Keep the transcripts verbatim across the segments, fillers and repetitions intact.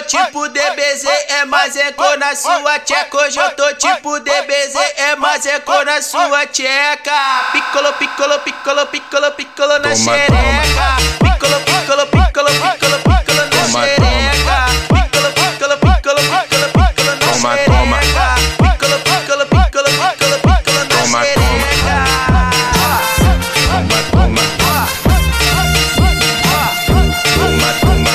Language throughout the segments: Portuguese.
tipo D B Z, é mais eco na sua tcheca. Hoje eu tô tipo D B Z, é mais eco na sua tcheca. Piccolo, piccolo, piccolo, piccolo, piccolo na xereca. Piccolo, piccolo, piccolo, piccolo, piccolo na xereca. Piccolo, piccolo, piccolo, piccolo, piccolo na xereca. Piccolo, piccolo, piccolo, piccolo, piccolo na xereca. Toma, toma. Toma, toma.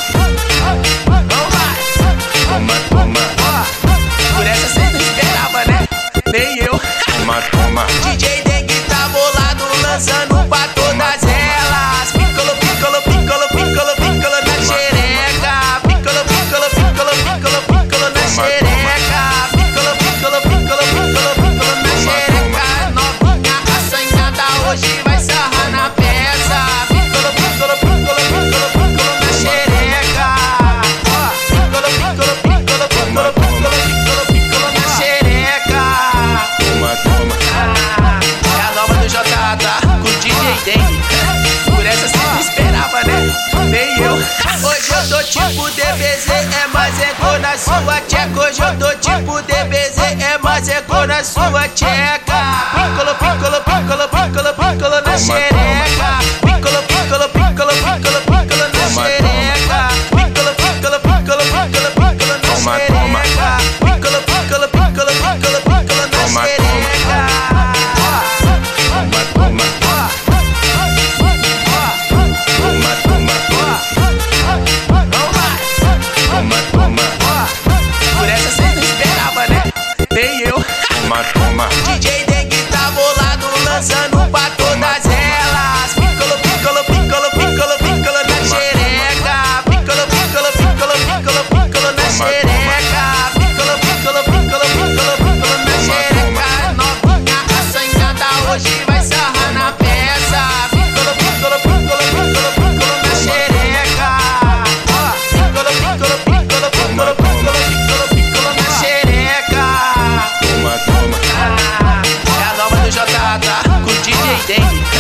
Toma, toma. Por essa cê não esperava, né? Nem eu. Toma, toma. D J Dengue tá bolado, lançando pra todas elas. Piccolo, piccolo, piccolo, piccolo, piccolo na xereca. Piccolo, piccolo, piccolo, piccolo, piccolo na xereca. Piccolo, piccolo, piccolo, piccolo, piccolo na xereca. Novinha assanhada hoje vai sarrar na peça. Piccolo, piccolo, piccolo, piccolo, piccolo na xereca. Piccolo, piccolo, piccolo, piccolo, piccolo, piccolo, piccolo na xereca. Toma, toma. É a nova do J A com D J Dengue. Por essa cê não esperava, né? Nem eu. Hoje eu tô tipo D B Z, é mais eco na sua tcheca. Hoje eu tô tipo D B Z, é mais eco na sua tcheca. Piccolo, piccolo, piccolo, piccolo, piccolo na xereca. Piccolo, piccolo, piccolo, piccolo, piccolo na xereca. Piccolo, piccolo, piccolo, piccolo, piccolo na xereca. Piccolo, piccolo, piccolo, piccolo, piccolo na xereca. Toma, toma. Toma, toma. Toma, toma. Por essa cê não esperava, né? Nem eu. Toma, toma. D J Dengue tá bolado, lançando pra todas elas. Piccolo, piccolo, piccolo, piccolo, piccolo na xereca. Piccolo, piccolo, piccolo, piccolo, piccolo na xereca. Piccolo, piccolo, piccolo, piccolo, piccolo na xereca. Novinha assanhada hoje vai sarrar na peça. Piccolo, piccolo, piccolo, piccolo, piccolo na xereca. Piccolo, piccolo, piccolo, piccolo, piccolo, piccolo, piccolo na xereca. Toma, toma. É a nova do J A com D J Dengue.